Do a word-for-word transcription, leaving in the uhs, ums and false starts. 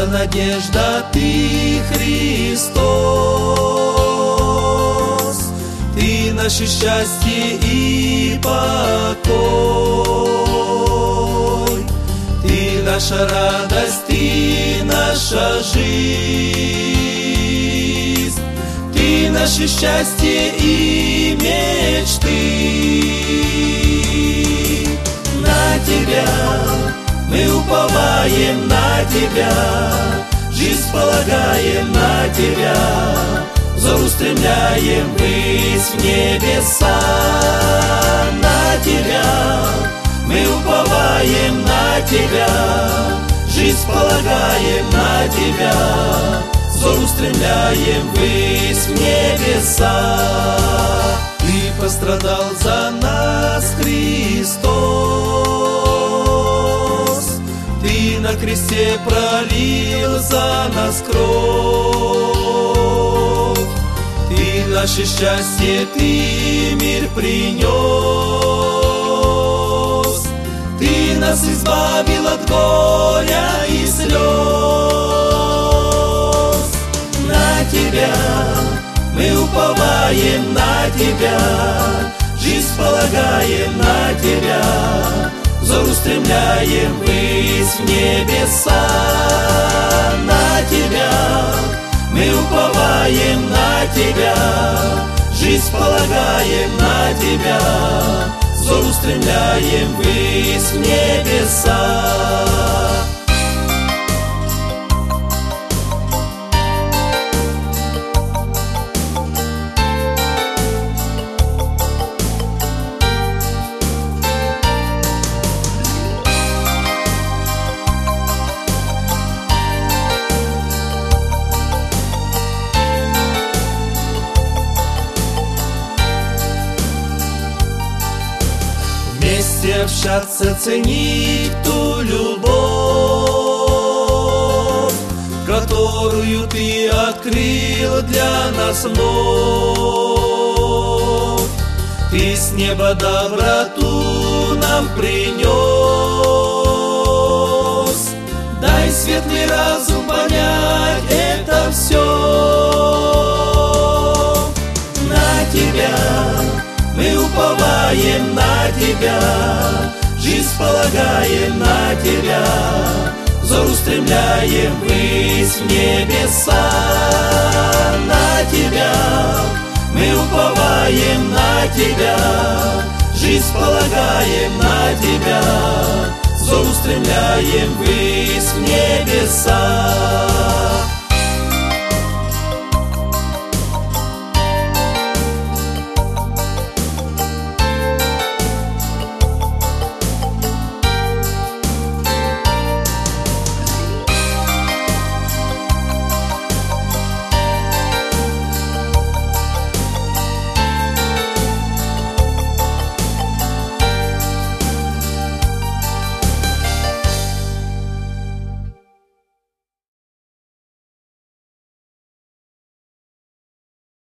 надежда Ты, Христос, Ты наше счастье и покой, Ты наша радость, Ты наша жизнь, Ты наше счастье и мечты. На Тебя мы уповаем, на Тебя жизнь полагаем, на Тебя взор устремляем ввысь в небеса. На Тебя мы уповаем, на Тебя жизнь полагаем, на Тебя взор устремляем ввысь в небеса. Ты пострадал за нас, Христос, Ты на кресте пролил за нас кровь, Ты наше счастье, Ты мир принес, Ты нас избавил от горя и слез. На Тебя мы уповаем, на Тебя жизнь полагаем, на Тебя взор устремляем ввысь в небеса. На Тебя мы уповаем, на Тебя жизнь полагаем, на Тебя взор устремляем ввысь в небеса. Вместе общаться, ценить ту любовь, которую Ты открыл для нас вновь. Ты с неба доброту нам принес. Дай светлый разум понять это все. На Тебя мы уповаем, на Тебя жизнь полагаем, на Тебя взор устремляем ввысь в небеса. На Тебя мы уповаем, на Тебя жизнь полагаем, на Тебя взор устремляем ввысь в небеса.